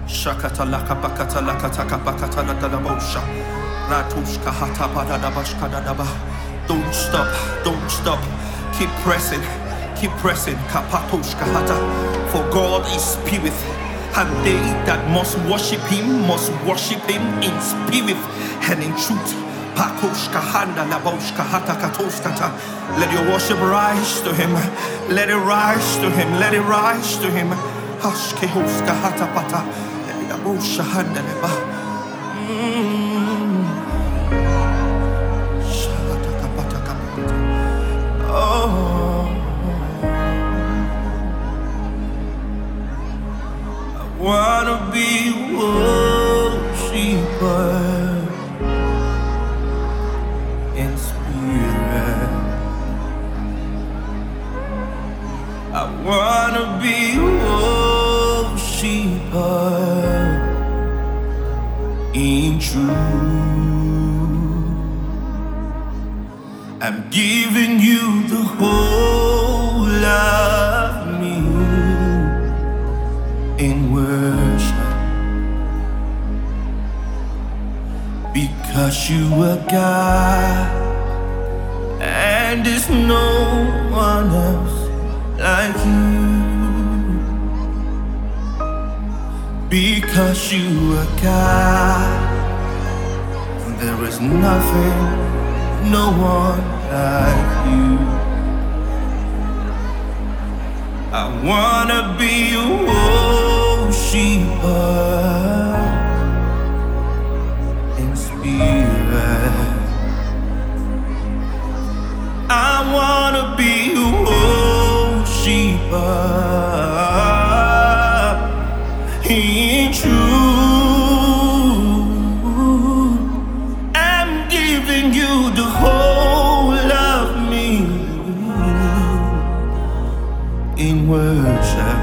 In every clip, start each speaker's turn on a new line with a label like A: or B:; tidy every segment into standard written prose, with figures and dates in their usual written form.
A: Shakata laka bakata laka taka bakata la dalabosha. Ratushka hata badada bashkada daba. Don't stop, don't stop. Keep pressing, keep pressing. Kapatoshka hata. For God is spirit, and they that must worship Him in spirit and in truth. Pakoshka handa laboshka hata katoskata. Let your worship rise to Him. Let it rise to Him. Let it rise to Him. Hashkehoska hata pata. Labosha handa leba. Shalata kapata kapata. Oh, I wanna be a worshiper in spirit. I wanna be a worshiper in truth. I'm giving you the whole of me in worship, because you are God and there's no one else like you. Because you are God, there is nothing, no one like you. I wanna be a worshiper in spirit. I wanna be a worshiper in truth. I'm giving you the whole of me in worship,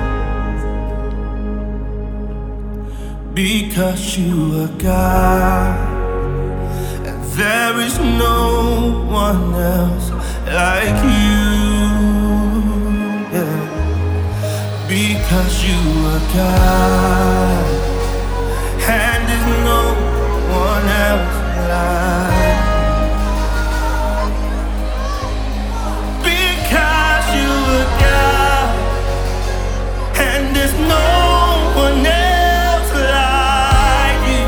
A: because you are God and there is no one else like you. Yeah. Because you are God and there's no one else like. Because you are God and there's no one else like you.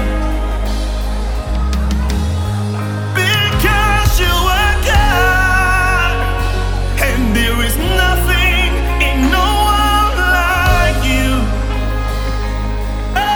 A: Because you are God and there is nothing in no one like you. Oh,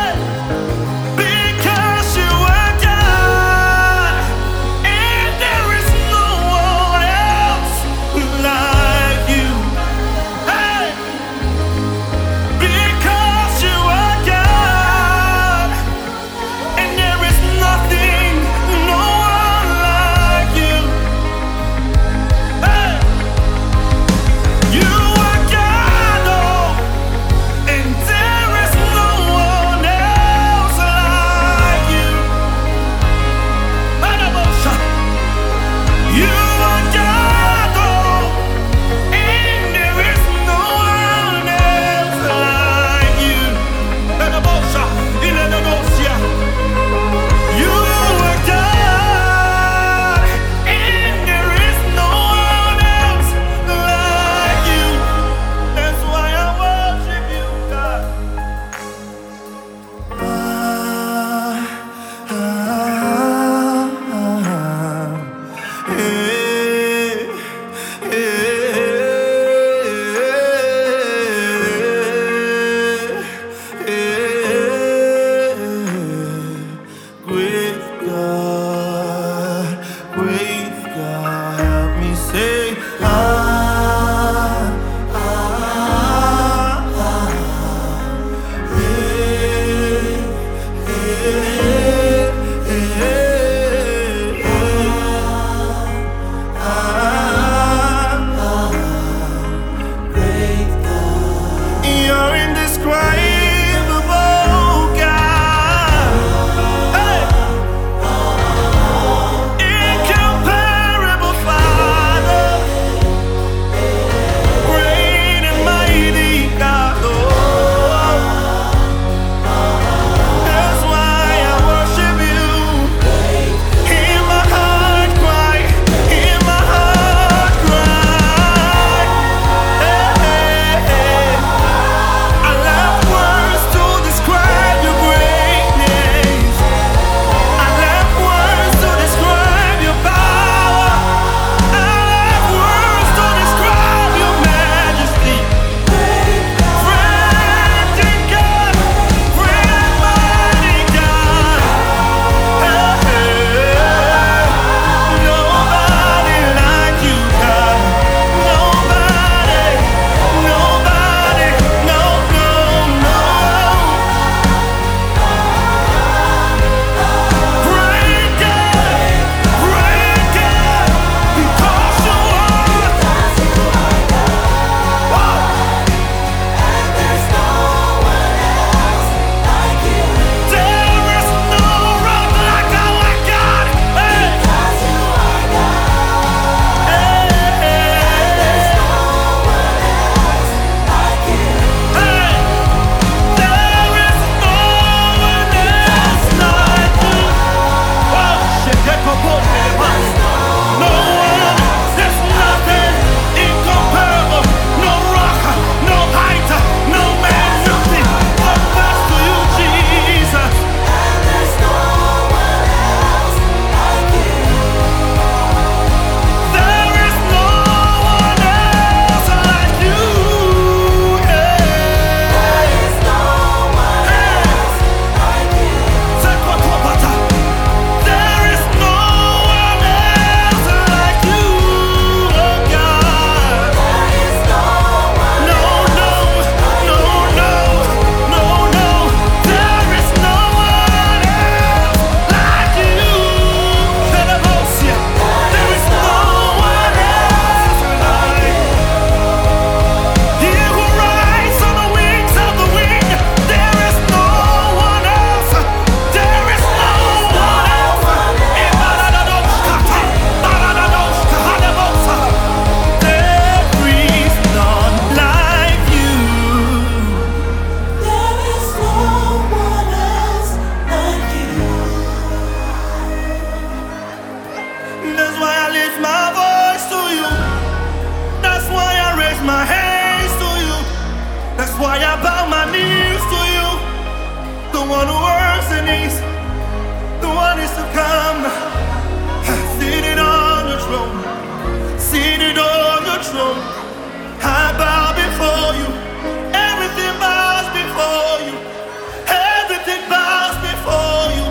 A: I bow my knees to you, the one who works in these, the one is to come, seated on the throne, seated on the throne. I bow before you, everything bows before you, everything bows before you.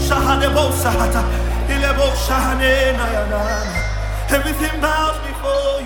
A: Shahadebo Sahata, Ilebo Shahane Nayanana, everything bows before you.